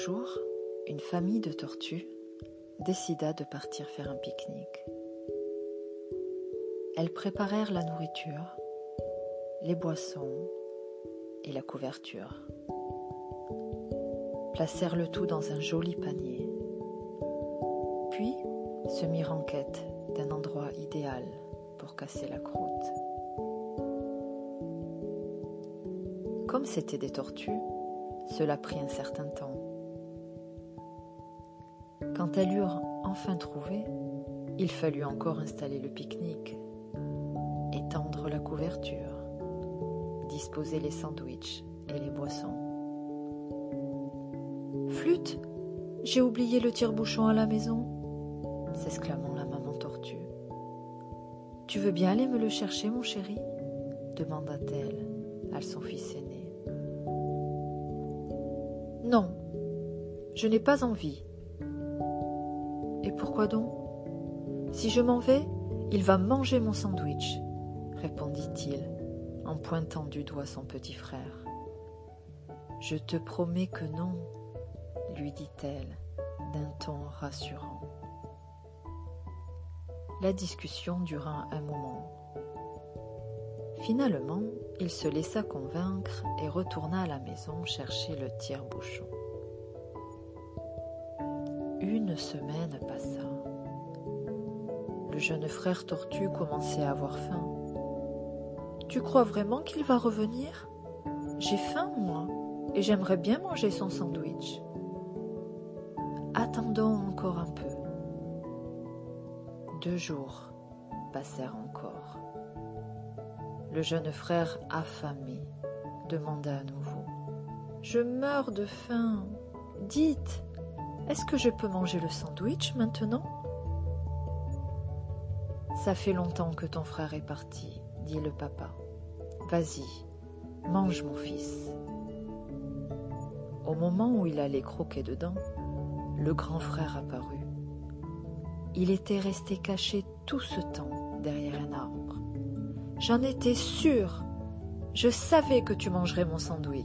jour, une famille de tortues décida de partir faire un pique-nique. Elles préparèrent la nourriture, les boissons et la couverture. Placèrent le tout dans un joli panier, puis se mirent en quête d'un endroit idéal pour casser la croûte. Comme c'étaient des tortues, cela prit un certain temps. Quand elles eurent enfin trouvé, il fallut encore installer le pique-nique, étendre la couverture, disposer les sandwichs et les boissons. « Flûte, j'ai oublié le tire-bouchon à la maison !» s'exclamant la maman tortue. « Tu veux bien aller me le chercher, mon chéri ?» demanda-t-elle à son fils aîné. « Non, je n'ai pas envie. » « Et pourquoi donc ? Si je m'en vais, il va manger mon sandwich, » répondit-il en pointant du doigt son petit frère. « Je te promets que non, » lui dit-elle d'un ton rassurant. La discussion dura un moment. Finalement, il se laissa convaincre et retourna à la maison chercher le tire-bouchon. Une semaine passa. Le jeune frère tortue commençait à avoir faim. « Tu crois vraiment qu'il va revenir ? J'ai faim, moi, et j'aimerais bien manger son sandwich. » Attendons encore un peu. 2 jours passèrent encore. Le jeune frère affamé demanda à nouveau. « Je meurs de faim. Dites, est-ce que je peux manger le sandwich maintenant ? » « Ça fait longtemps que ton frère est parti, » dit le papa. « Vas-y, mange mon fils. » Au moment où il allait croquer dedans, le grand frère apparut. Il était resté caché tout ce temps derrière un arbre. « J'en étais sûre. Je savais que tu mangerais mon sandwich. »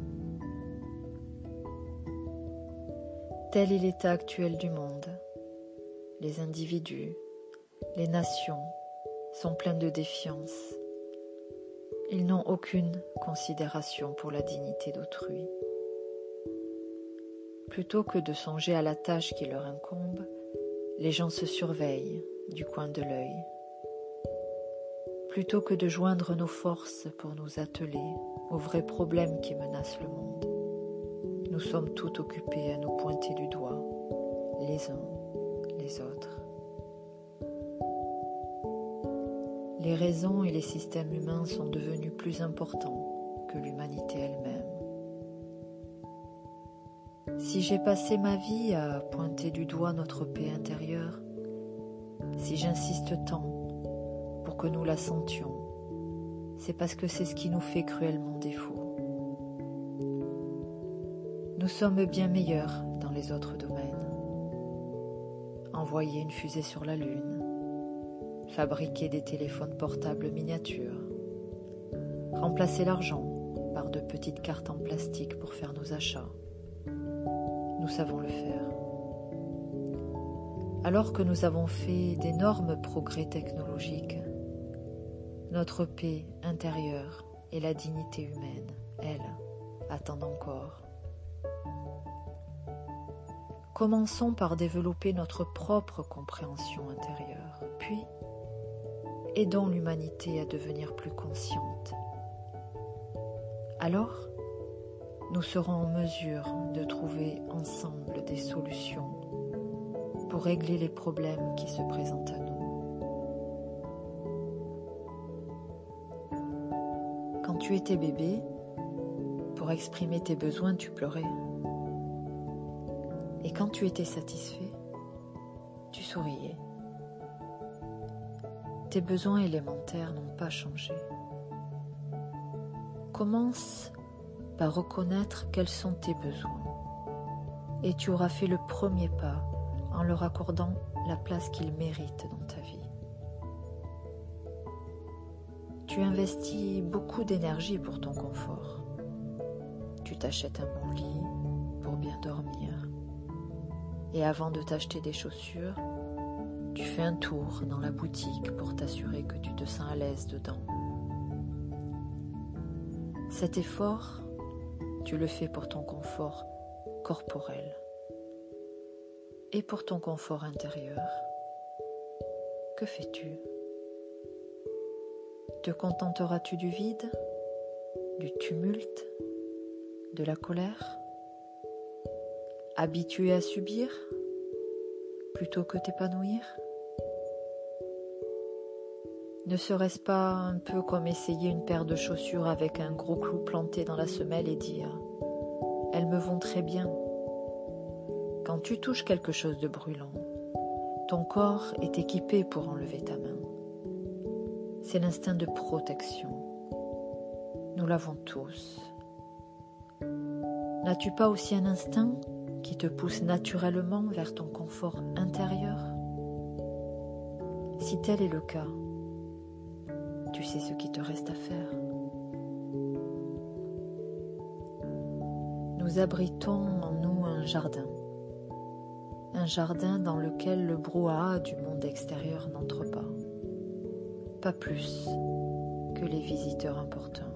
Tel est l'état actuel du monde. Les individus, les nations sont pleins de défiance. Ils n'ont aucune considération pour la dignité d'autrui. Plutôt que de songer à la tâche qui leur incombe, les gens se surveillent du coin de l'œil. Plutôt que de joindre nos forces pour nous atteler aux vrais problèmes qui menacent le monde, nous sommes tout occupés à nous pointer du doigt, les uns les autres. Les raisons et les systèmes humains sont devenus plus importants que l'humanité elle-même. Si j'ai passé ma vie à pointer du doigt notre paix intérieure, si j'insiste tant pour que nous la sentions, c'est parce que c'est ce qui nous fait cruellement défaut. Nous sommes bien meilleurs dans les autres domaines. Envoyer une fusée sur la Lune, fabriquer des téléphones portables miniatures, remplacer l'argent par de petites cartes en plastique pour faire nos achats. Nous savons le faire. Alors que nous avons fait d'énormes progrès technologiques, notre paix intérieure et la dignité humaine, elles, attendent encore. Commençons par développer notre propre compréhension intérieure, puis aidons l'humanité à devenir plus consciente. Alors, nous serons en mesure de trouver ensemble des solutions pour régler les problèmes qui se présentent à nous. Quand tu étais bébé, pour exprimer tes besoins, tu pleurais. Et quand tu étais satisfait, tu souriais. Tes besoins élémentaires n'ont pas changé. Commence par reconnaître quels sont tes besoins et tu auras fait le premier pas en leur accordant la place qu'ils méritent dans ta vie. Tu investis beaucoup d'énergie pour ton confort. Tu t'achètes un bon lit, pour bien dormir. Et avant de t'acheter des chaussures, tu fais un tour dans la boutique pour t'assurer que tu te sens à l'aise dedans. Cet effort, tu le fais pour ton confort corporel et pour ton confort intérieur. Que fais-tu? Te contenteras-tu du vide, du tumulte, de la colère? Habitué à subir plutôt que t'épanouir? Ne serait-ce pas un peu comme essayer une paire de chaussures avec un gros clou planté dans la semelle et dire « elles me vont très bien ». Quand tu touches quelque chose de brûlant, ton corps est équipé pour enlever ta main. C'est l'instinct de protection. Nous l'avons tous. N'as-tu pas aussi un instinct qui te pousse naturellement vers ton confort intérieur? Si tel est le cas, tu sais ce qu'il te reste à faire. Nous abritons en nous un jardin dans lequel le brouhaha du monde extérieur n'entre pas plus que les visiteurs importuns.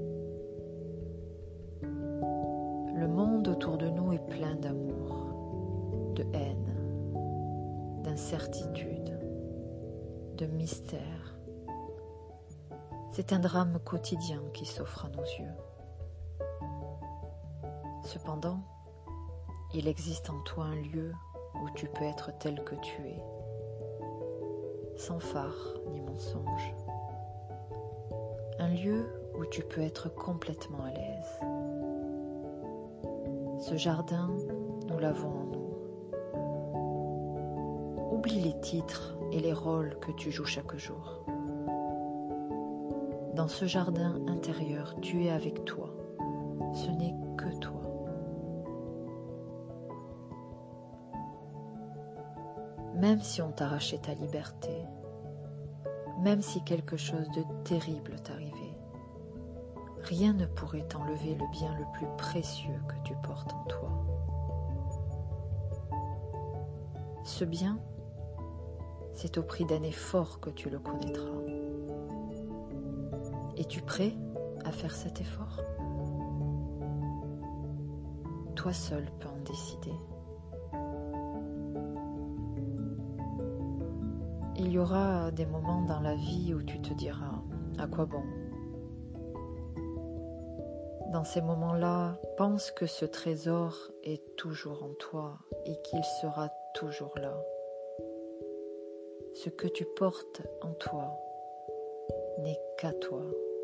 Le monde autour de nous est plein d'amour, de haine, d'incertitude, de mystère. C'est un drame quotidien qui s'offre à nos yeux. Cependant, il existe en toi un lieu où tu peux être tel que tu es, sans phare ni mensonge. Un lieu où tu peux être complètement à l'aise. Ce jardin, nous l'avons en nous. Oublie les titres et les rôles que tu joues chaque jour. Dans ce jardin intérieur, tu es avec toi. Ce n'est que toi. Même si on t'arrachait ta liberté, même si quelque chose de terrible t'arrivait, rien ne pourrait t'enlever le bien le plus précieux que tu portes en toi. Ce bien, c'est au prix d'un effort que tu le connaîtras. Es-tu prêt à faire cet effort? Toi seul peux en décider. Il y aura des moments dans la vie où tu te diras « à quoi bon ?» Dans ces moments-là, pense que ce trésor est toujours en toi et qu'il sera toujours là. Ce que tu portes en toi n'est qu'à toi.